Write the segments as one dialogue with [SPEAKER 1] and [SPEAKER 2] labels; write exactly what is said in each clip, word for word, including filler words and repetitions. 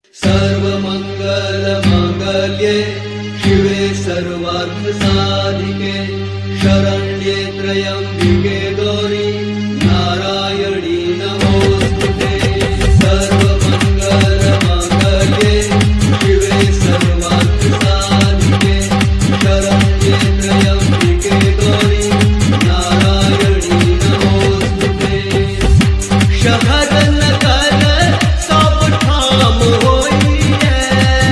[SPEAKER 1] सर्वमङ्गलमाङ्गल्ये शिवे सर्वार्थसाधिके शरण्ये त्र्यम्बिके गौरी नारायणी नमोस्तुते। सर्वमङ्गलमाङ्गल्ये शिवे सर्वार्थसाधिके शरण्ये त्र्यम्बिके गौरी नारायणी नमोस्तुते। शहद नगर सब ठाम होइए,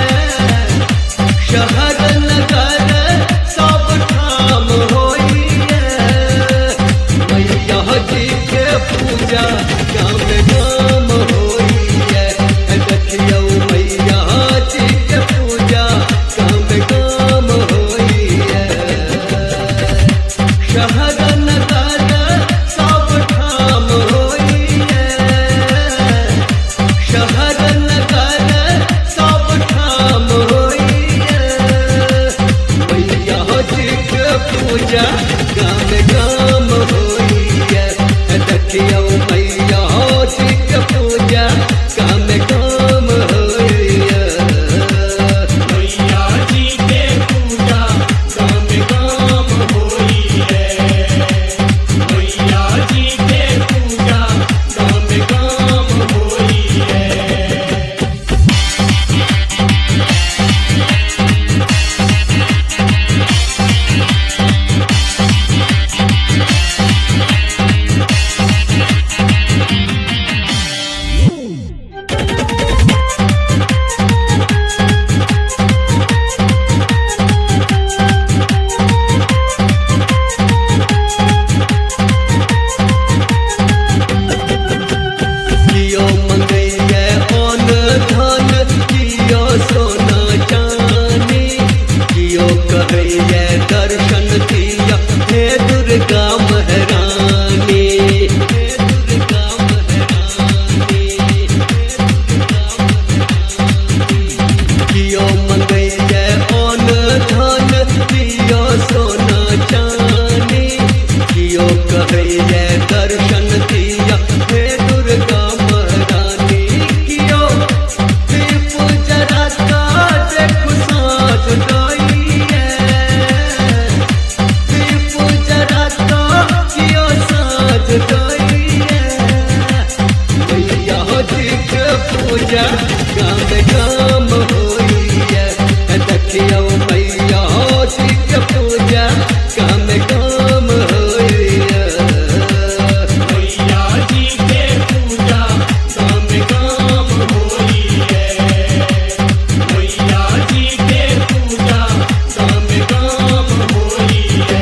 [SPEAKER 1] शहद नगर सब ठाम होइए, मैया जी के पूजा गाम गाम होइए। देखियो मैया जी के पूजा गाम गाम होइए। शहद नगर सब ठाम होइए, शहद नगर सब ठाम होइए, मैया जी के पूजा गाम गाम होइए। देखियो मैया जी के पूजा गाम गाम होइए।
[SPEAKER 2] मैया जी के पूजा गाम गाम होइए। मैया जी के पूजा गाम गाम होइए।
[SPEAKER 1] कियो मंगैये अन्न धन, कियो सोना चानी, कियो कहैये दर्शन दिया हे दुर्गा महारानी। हे दुर्गा महारानी, हे दुर्गा महारानी। कियो मंगैये अन्न धन, कियो सोना चानी, कियो कहैये दर्शन दिया हे दुर्गा महारानी। कियो दीप जराता देखो साँझ गइए, दीप जराता कियो साँझ गइए, मैया जी के पूजा गाम गाम होइए। देखियो मैया जी के पूजा गाम गाम होइए।
[SPEAKER 2] मैया जी के पूजा गाम गाम होइए। मैया जी के पूजा गाम गाम होइए।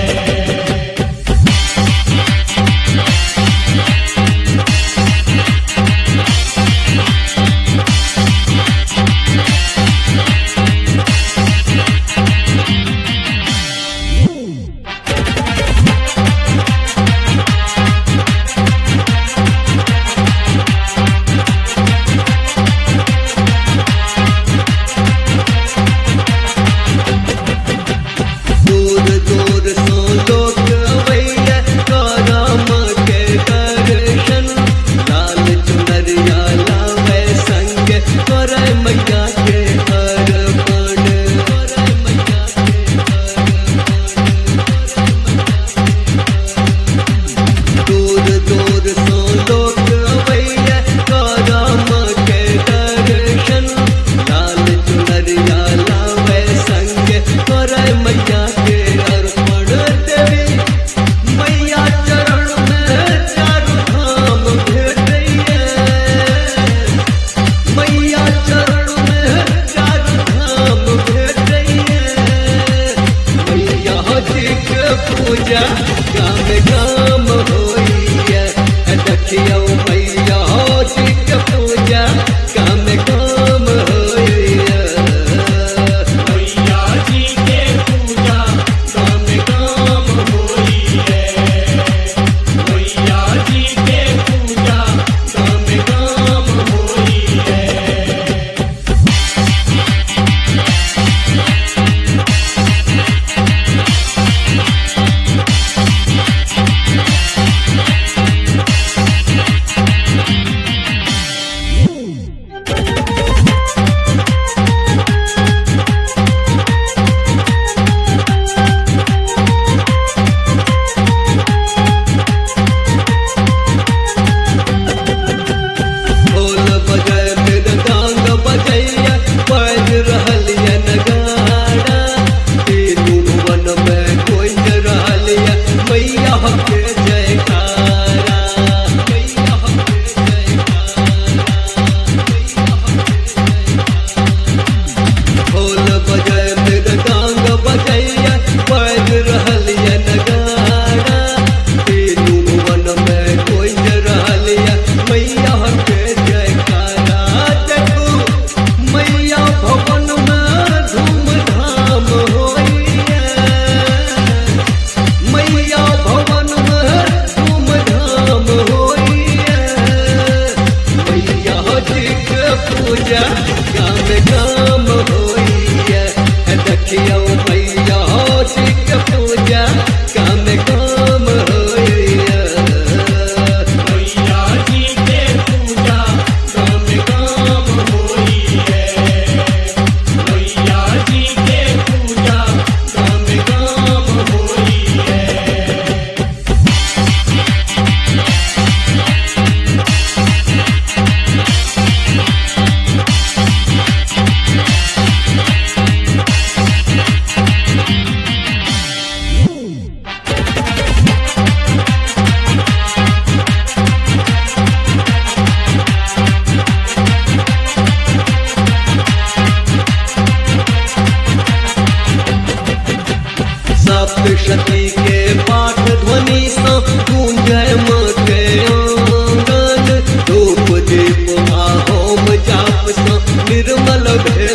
[SPEAKER 1] भेल